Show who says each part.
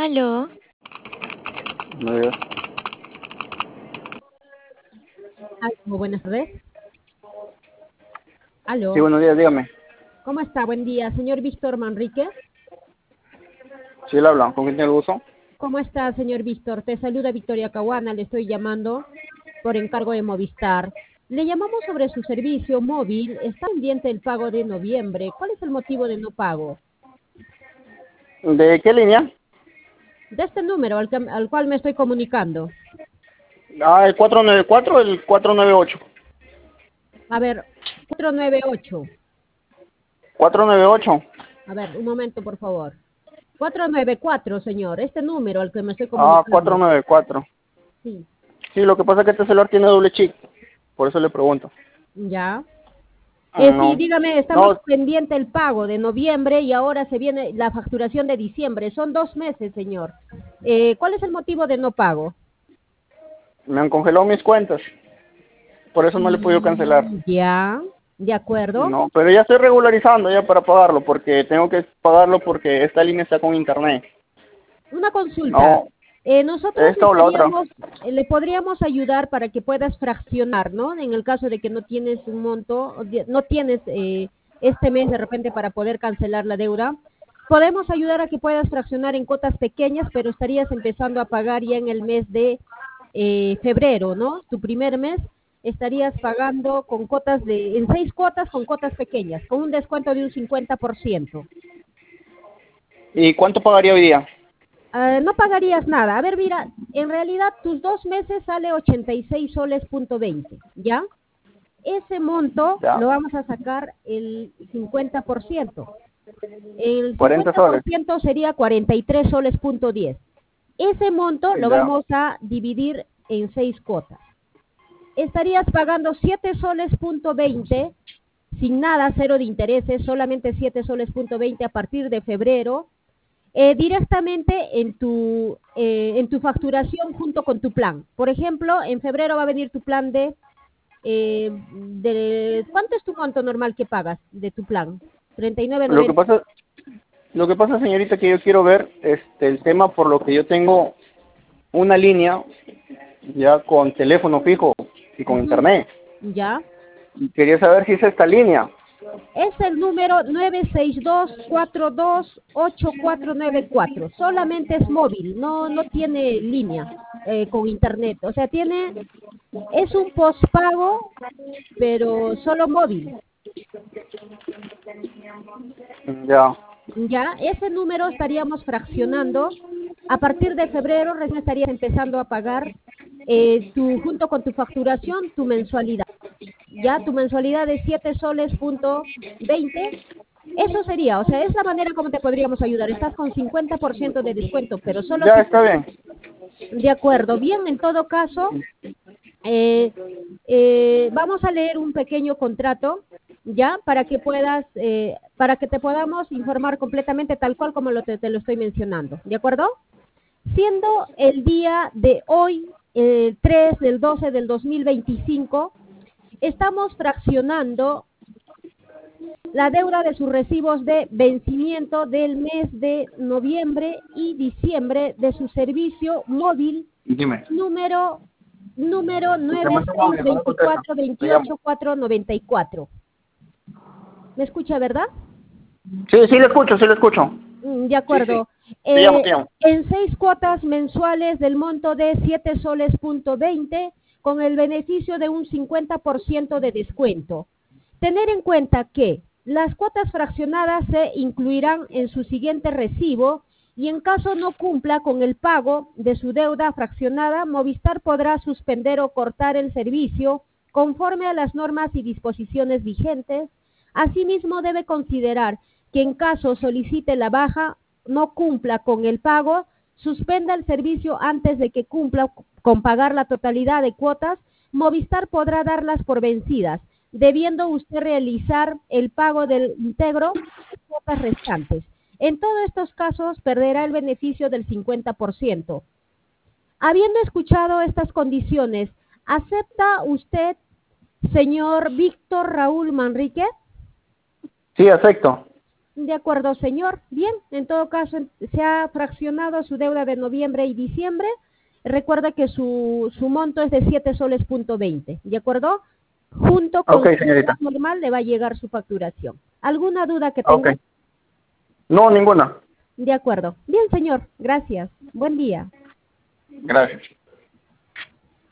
Speaker 1: Aló,
Speaker 2: Muy bien.
Speaker 3: Aló, buenas tardes.
Speaker 2: Sí,
Speaker 3: Aló,
Speaker 2: buenos días, dígame.
Speaker 3: ¿cómo está? Buen día, señor Víctor Manrique.
Speaker 2: Sí, le hablan. ¿Con quién tiene el gusto?
Speaker 3: ¿Cómo está, señor Víctor? Te saluda Victoria Caguana, le estoy llamando por encargo de Movistar. Le llamamos sobre su servicio móvil, está pendiente el pago de noviembre. ¿Cuál es el motivo de no pago?
Speaker 2: ¿De qué línea?
Speaker 3: De este número al cual me estoy comunicando.
Speaker 2: Ah, el 494 o el 498.
Speaker 3: A ver, 498.
Speaker 2: 498.
Speaker 3: A ver, un momento, por favor. 494, señor, este número al que me estoy
Speaker 2: Ah,
Speaker 3: comunicando.
Speaker 2: 494.
Speaker 3: Sí,
Speaker 2: Sí, lo que pasa es que este celular tiene doble chip. Por eso le pregunto.
Speaker 3: ya. Sí,
Speaker 2: No.
Speaker 3: dígame, estamos
Speaker 2: No,
Speaker 3: pendiente el pago de noviembre y ahora se viene la facturación de diciembre. Son 2 meses, señor. ¿Cuál es el motivo de no pago?
Speaker 2: me han congelado mis cuentas. Por eso no le he podido cancelar.
Speaker 3: Ya, de acuerdo.
Speaker 2: No, pero ya estoy regularizando ya para pagarlo. Porque tengo que pagarlo porque esta línea está con internet.
Speaker 3: Una consulta.
Speaker 2: No,
Speaker 3: Nosotros
Speaker 2: esta o la otra.
Speaker 3: le podríamos ayudar para que puedas fraccionar, ¿no? En el caso de que no tienes un monto, no tienes este mes de repente para poder cancelar la deuda. Podemos ayudar a que puedas fraccionar en cuotas pequeñas, pero estarías empezando a pagar ya en el mes de febrero, ¿no? Tu primer mes estarías pagando con en 6 cuotas con cuotas pequeñas, con un descuento de un 50%.
Speaker 2: ¿Y cuánto pagaría hoy día?
Speaker 3: No pagarías nada. A ver, mira, en realidad tus 2 meses sale 86 soles punto 20, ¿ya? Ese monto
Speaker 2: Ya.
Speaker 3: lo vamos a sacar el 50%. El
Speaker 2: 40 soles.
Speaker 3: 50% sería 43 soles punto 10. Ese monto lo
Speaker 2: Ya.
Speaker 3: vamos a dividir en 6 cuotas. Estarías pagando 7 soles punto 20 sin nada, cero de intereses, solamente 7 soles punto 20 a partir de febrero, directamente en tu facturación junto con tu plan. Por ejemplo, en febrero va a venir tu plan ¿cuánto es tu monto normal que pagas de tu plan?
Speaker 2: Lo que
Speaker 3: 39.90.
Speaker 2: pasa, lo que pasa, señorita, que yo quiero ver el tema por lo que yo tengo una línea ya con teléfono fijo y con
Speaker 3: Ujú,
Speaker 2: internet.
Speaker 3: ya.
Speaker 2: Y quería saber si es esta línea.
Speaker 3: Es el número 962428494. Solamente es móvil, no tiene línea con internet. O sea, es un postpago, pero solo móvil.
Speaker 2: Ya.
Speaker 3: Ya, ese número estaríamos fraccionando. A partir de febrero recién estarías empezando a pagar junto con tu facturación, tu mensualidad. Ya, tu mensualidad de 7 soles punto 20. Eso sería, o sea, es la manera como te podríamos ayudar. Estás con 50% de descuento, pero solo
Speaker 2: Ya
Speaker 3: si...
Speaker 2: está bien.
Speaker 3: De acuerdo, bien, en todo caso, eh, vamos a leer un pequeño contrato, ¿ya? Para que te podamos informar completamente tal cual como te lo estoy mencionando, ¿de acuerdo? Siendo el día de hoy, el 3 del 12 del 2025, estamos fraccionando la deuda de sus recibos de vencimiento del mes de noviembre y diciembre de su servicio móvil
Speaker 2: Dime.
Speaker 3: número
Speaker 2: Usted me toma mi llamada, contesta. Le llamo.
Speaker 3: 962424. ¿Me escucha, verdad?
Speaker 2: Sí, sí le escucho, sí le escucho.
Speaker 3: De
Speaker 2: Sí, sí.
Speaker 3: acuerdo.
Speaker 2: Te llamo, te llamo.
Speaker 3: En 6 cuotas mensuales del monto de 7 soles punto 20 con el beneficio de un 50% de descuento. Tener en cuenta que las cuotas fraccionadas se incluirán en su siguiente recibo y en caso no cumpla con el pago de su deuda fraccionada, Movistar podrá suspender o cortar el servicio conforme a las normas y disposiciones vigentes. Asimismo, debe considerar que en caso solicite la baja, no cumpla con el pago, suspenda el servicio antes de que cumpla con pagar la totalidad de cuotas, Movistar podrá darlas por vencidas, debiendo usted realizar el pago del íntegro de cuotas restantes. En todos estos casos, perderá el beneficio del 50%. Habiendo escuchado estas condiciones, ¿acepta usted, señor Víctor Raúl Manrique?
Speaker 2: Sí, acepto.
Speaker 3: De acuerdo, señor. Bien, en todo caso, se ha fraccionado su deuda de noviembre y diciembre. Recuerda que su monto es de 7 soles.20, ¿de acuerdo? Junto con
Speaker 2: Ok,
Speaker 3: su
Speaker 2: señorita.
Speaker 3: deuda normal le va a llegar su facturación. ¿Alguna duda que
Speaker 2: Ok.
Speaker 3: tenga?
Speaker 2: No, ninguna.
Speaker 3: De acuerdo. Bien, señor. Gracias. Buen día.
Speaker 2: Gracias.